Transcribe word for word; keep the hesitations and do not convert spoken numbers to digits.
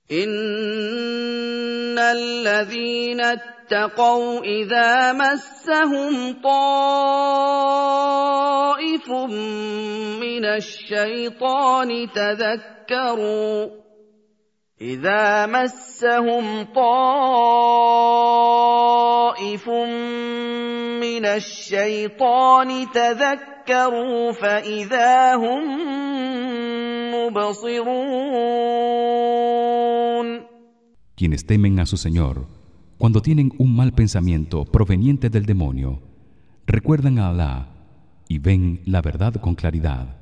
إِنَّ الَّذِينَ اتَّقَوْا إِذَا مَسَّهُمْ طَائِفٌ مِّنَ الشَّيْطَانِ تَذَكَّرُوا إِذَا مَسَّهُمْ طَائِفٌ مِّنَ الشَّيْطَانِ تَذَكَّرُوا فَإِذَا هُم مُبْصِرُونَ. Quienes temen a su Señor, cuando tienen un mal pensamiento proveniente del demonio, recuerdan a Alá y ven la verdad con claridad.